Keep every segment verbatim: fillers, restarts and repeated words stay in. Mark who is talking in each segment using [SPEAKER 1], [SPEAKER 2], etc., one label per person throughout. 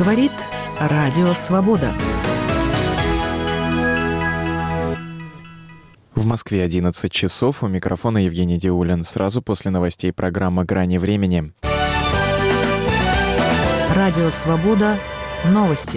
[SPEAKER 1] Говорит Радио Свобода.
[SPEAKER 2] В Москве одиннадцать часов. У микрофона Евгений Диулин. Сразу после новостей программа «Грани времени».
[SPEAKER 1] Радио Свобода. Новости.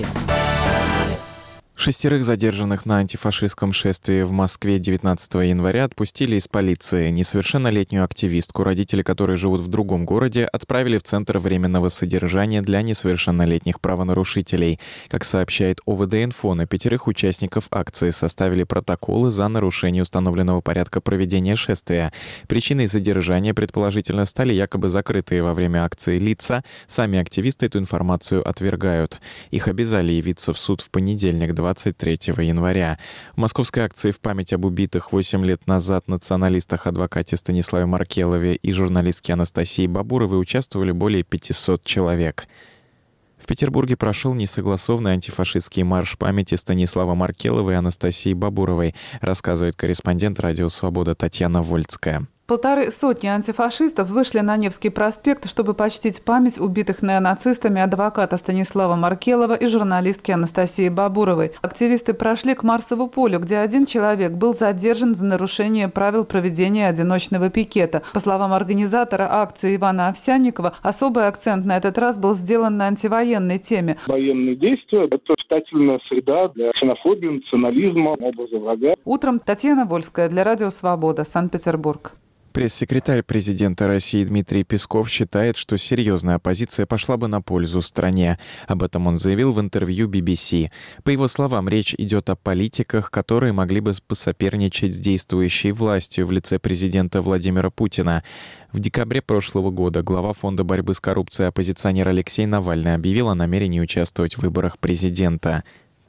[SPEAKER 2] Шестерых задержанных на антифашистском шествии в Москве девятнадцатого января отпустили из полиции. Несовершеннолетнюю активистку, родители которой живут в другом городе, отправили в Центр временного содержания для несовершеннолетних правонарушителей. Как сообщает О В Д Инфо, на пятерых участников акции составили протоколы за нарушение установленного порядка проведения шествия. Причиной задержания предположительно стали якобы закрытые во время акции лица. Сами активисты эту информацию отвергают. Их обязали явиться в суд в понедельник, двадцать третьего января. В московской акции в память об убитых восемь лет назад националистах-адвокате Станиславе Маркелове и журналистке Анастасии Бабуровой участвовали более пятисот человек. В Петербурге прошел несогласованный антифашистский марш памяти Станислава Маркелова и Анастасии Бабуровой, рассказывает корреспондент «Радио Свобода» Татьяна Вольцкая.
[SPEAKER 3] Полторы сотни антифашистов вышли на Невский проспект, чтобы почтить память убитых неонацистами адвоката Станислава Маркелова и журналистки Анастасии Бабуровой. Активисты прошли к Марсову полю, где один человек был задержан за нарушение правил проведения одиночного пикета. По словам организатора акции Ивана Овсянникова, особый акцент на этот раз был сделан на антивоенной теме.
[SPEAKER 4] Военные действия – это питательная среда для ксенофобии, национализма, образа врага.
[SPEAKER 3] Утром Татьяна Вольская для Радио Свобода, Санкт-Петербург.
[SPEAKER 2] Пресс-секретарь президента России Дмитрий Песков считает, что серьезная оппозиция пошла бы на пользу стране. Об этом он заявил в интервью Би Би Си. По его словам, речь идет о политиках, которые могли бы посоперничать с действующей властью в лице президента Владимира Путина. В декабре прошлого года глава Фонда борьбы с коррупцией оппозиционер Алексей Навальный объявил о намерении участвовать в выборах президента.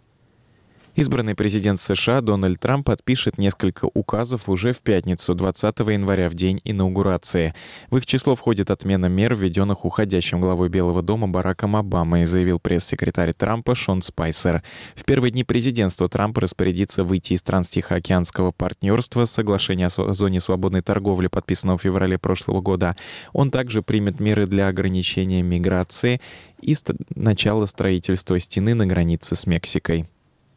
[SPEAKER 2] Избранный президент США Дональд Трамп подпишет несколько указов уже в пятницу, двадцатого января, в день инаугурации. В их число входит отмена мер, введенных уходящим главой Белого дома Бараком Обамой, заявил пресс-секретарь Трампа Шон Спайсер. В первые дни президентства Трамп распорядится выйти из Транстихоокеанского партнерства, соглашения о зоне свободной торговли, подписанного в феврале прошлого года. Он также примет меры для ограничения миграции и ст- начала строительства стены на границе с Мексикой.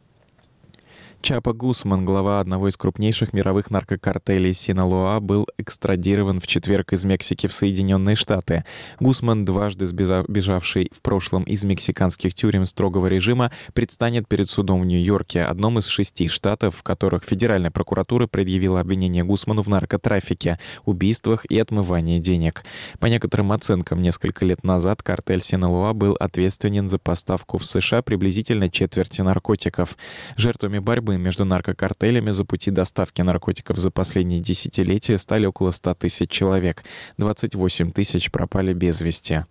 [SPEAKER 2] Чапо Гусман, глава одного из крупнейших мировых наркокартелей Синалоа, был экстрадирован в четверг из Мексики в Соединенные Штаты. Гусман, дважды сбежавший в прошлом из мексиканских тюрем строгого режима, предстанет перед судом в Нью-Йорке, одном из шести штатов, в которых Федеральная прокуратура предъявила обвинение Гусману в наркотрафике, убийствах и отмывании денег. По некоторым оценкам, несколько лет назад картель Синалоа был ответственен за поставку в США приблизительно четверти наркотиков. Жертвами борьбы между наркокартелями за пути доставки наркотиков за последние десятилетия стали около ста тысяч человек. двадцать восемь тысяч пропали без вести.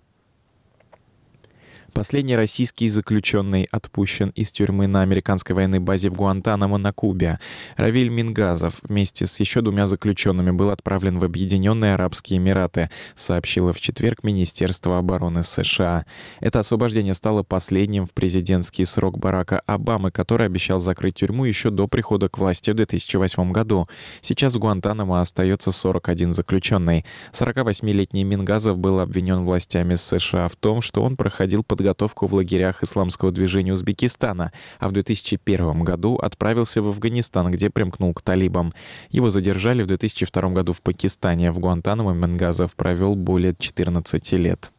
[SPEAKER 2] Последний российский заключенный отпущен из тюрьмы на американской военной базе в Гуантанамо на Кубе. Равиль Мингазов вместе с еще двумя заключенными был отправлен в Объединенные Арабские Эмираты, сообщило в четверг Министерство обороны США. Это освобождение стало последним в президентский срок Барака Обамы, который обещал закрыть тюрьму еще до прихода к власти в две тысячи восьмом году. Сейчас в Гуантанамо остается сорок один заключенный. сорокавосьмилетний Мингазов был обвинен властями США в том, что он проходил под подготовку в лагерях исламского движения Узбекистана, а в две тысячи первом году отправился в Афганистан, где примкнул к талибам. Его задержали в две тысячи втором году в Пакистане. В Гуантанамо Мингазов провел более четырнадцати лет.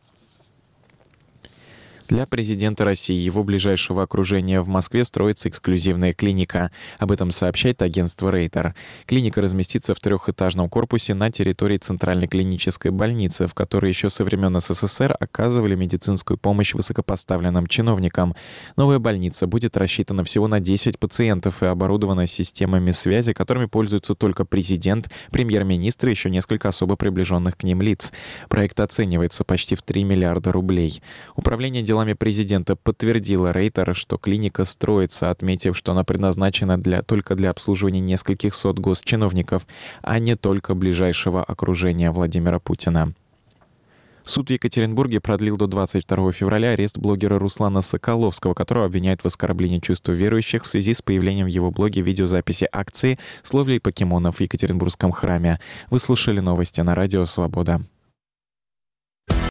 [SPEAKER 2] Для президента России и его ближайшего окружения в Москве строится эксклюзивная клиника. Об этом сообщает агентство Рейтер. Клиника разместится в трехэтажном корпусе на территории Центральной клинической больницы, в которой еще со времен Эс Эс Эс Эр оказывали медицинскую помощь высокопоставленным чиновникам. Новая больница будет рассчитана всего на десять пациентов и оборудована системами связи, которыми пользуются только президент, премьер-министр и еще несколько особо приближенных к ним лиц. Проект оценивается почти в три миллиарда рублей. Управление делами президента подтвердила Рейтер, что клиника строится, отметив, что она предназначена для, только для обслуживания нескольких сот госчиновников, а не только ближайшего окружения Владимира Путина. Суд в Екатеринбурге продлил до двадцать второго февраля арест блогера Руслана Соколовского, которого обвиняют в оскорблении чувств верующих в связи с появлением в его блоге видеозаписи акции с ловлей покемонов в Екатеринбургском храме. Вы слушали новости на Радио Свобода.